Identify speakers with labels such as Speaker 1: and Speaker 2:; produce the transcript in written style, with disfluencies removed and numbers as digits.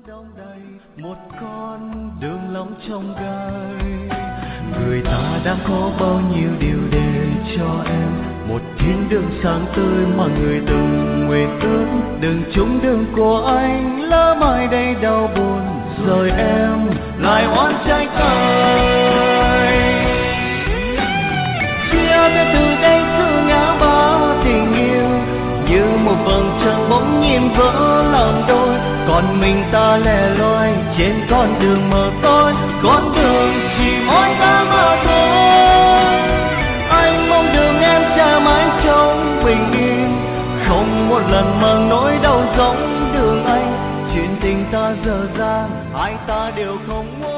Speaker 1: đông đầy một con đường lòng trong gai. Người ta đang có bao nhiêu điều để cho em, một thiên đường sáng tươi mà người từng nguyện ước. Đừng trúng đường của anh lỡ mai đây đau buồn, rồi em lại oán trái cay. Chia tay từ đây cứ ngã ba tình yêu, như một vầng trăng bỗng nhiên vỡ làm đôi. Còn mình ta lẻ loi trên con đường mờ tối, con đường chỉ mỗi ta mà thôi. Anh mong đường em sẽ mãi trong bình yên, không một lần mang nỗi đau giống đường anh. Chuyện tình ta dở dang, hai ta đều không muốn.